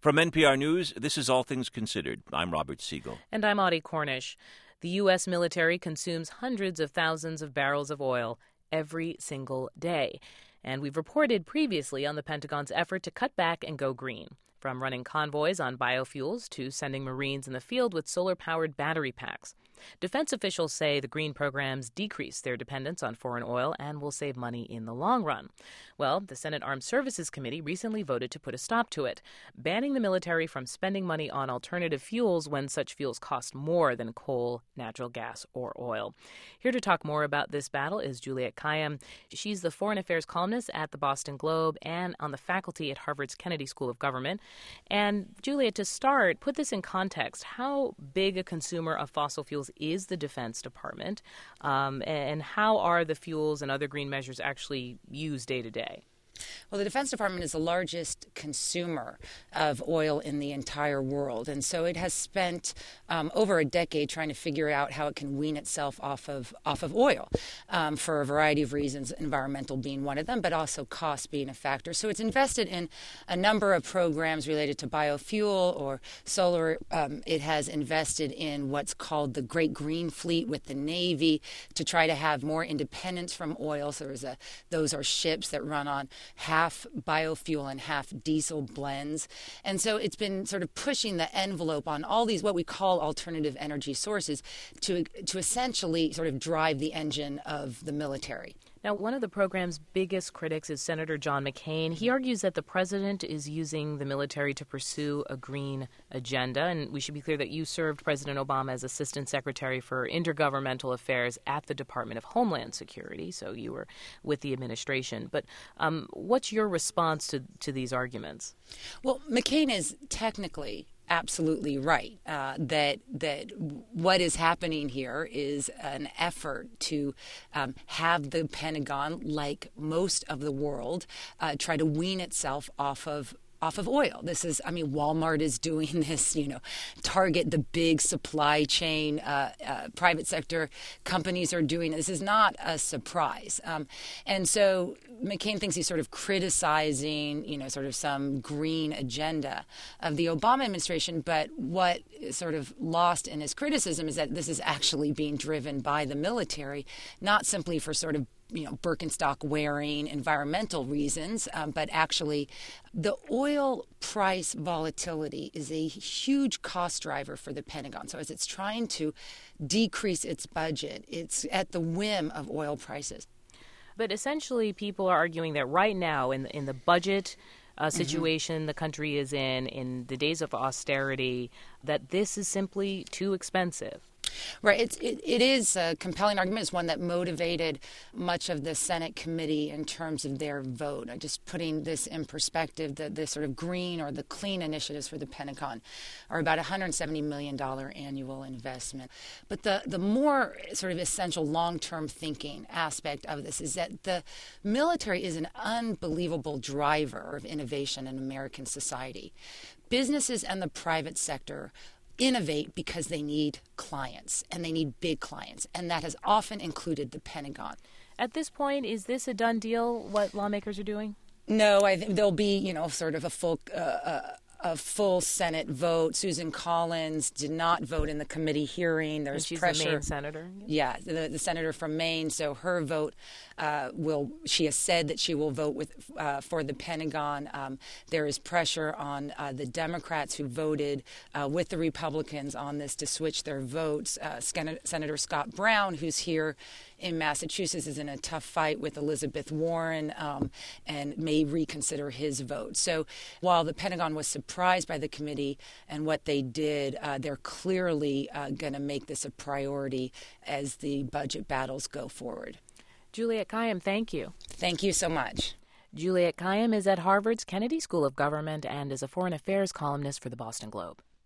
From NPR News, this is All Things Considered. I'm Robert Siegel. And I'm Audie Cornish. The U.S. military consumes hundreds of thousands of barrels of oil every single day. And we've reported previously on the Pentagon's effort to cut back and go green, from running convoys on biofuels to sending Marines in the field with solar-powered battery packs. Defense officials say the green programs decrease their dependence on foreign oil and will save money in the long run. Well, the Senate Armed Services Committee recently voted to put a stop to it, banning the military from spending money on alternative fuels when such fuels cost more than coal, natural gas, or oil. Here to talk more about this battle is Juliette Kayyem. She's the foreign affairs columnist at the Boston Globe and on the faculty at Harvard's Kennedy School of Government. And Juliette, to start, put this in context. How big a consumer of fossil fuels is the Defense Department, and how are the fuels and other green measures actually used day to day? Well, the Defense Department is the largest consumer of oil in the entire world, and so it has spent over a decade trying to figure out how it can wean itself off of oil for a variety of reasons, environmental being one of them, but also cost being a factor. So it's invested in a number of programs related to biofuel or solar. It has invested in what's called the Great Green Fleet with the Navy to try to have more independence from oil. So those are ships that run on half biofuel and half diesel blends. And so it's been sort of pushing the envelope on all these what we call alternative energy sources to essentially sort of drive the engine of the military. Now, one of the program's biggest critics is Senator John McCain. He argues that the president is using the military to pursue a green agenda. And we should be clear that you served President Obama as Assistant Secretary for Intergovernmental Affairs at the Department of Homeland Security, so you were with the administration. But what's your response to these arguments? Well, McCain is technically absolutely right that what is happening here is an effort to have the Pentagon, like most of the world, try to wean itself off of oil. This is, Walmart is doing this, Target, the big supply chain, private sector companies are doing it. This is not a surprise. And so McCain thinks he's sort of criticizing, sort of some green agenda of the Obama administration. But what is sort of lost in his criticism is that this is actually being driven by the military, not simply for sort of Birkenstock wearing environmental reasons, but actually the oil price volatility is a huge cost driver for the Pentagon. So as it's trying to decrease its budget, it's at the whim of oil prices. But essentially people are arguing that right now in the budget situation the country is in the days of austerity, that this is simply too expensive. Right. It is a compelling argument. It's one that motivated much of the Senate committee in terms of their vote. Just putting this in perspective, the sort of green or the clean initiatives for the Pentagon are about $170 million annual investment. But the more sort of essential long-term thinking aspect of this is that the military is an unbelievable driver of innovation in American society. Businesses and the private sector innovate because they need clients, and they need big clients, and that has often included the Pentagon. At this point, is this a done deal, what lawmakers are doing? No, I think there'll be, sort of a full Senate vote. Susan Collins did not vote in the committee hearing. There's she's pressure. The Maine senator. Yeah, the senator from Maine. So her vote she has said that she will vote for the Pentagon. There is pressure on the Democrats who voted with the Republicans on this to switch their votes. Senator Scott Brown, who's here in Massachusetts, is in a tough fight with Elizabeth Warren and may reconsider his vote. So while the Pentagon was surprised by the committee and what they did, they're clearly going to make this a priority as the budget battles go forward. Juliette Kayyem, thank you. Thank you so much. Juliette Kayyem is at Harvard's Kennedy School of Government and is a foreign affairs columnist for the Boston Globe.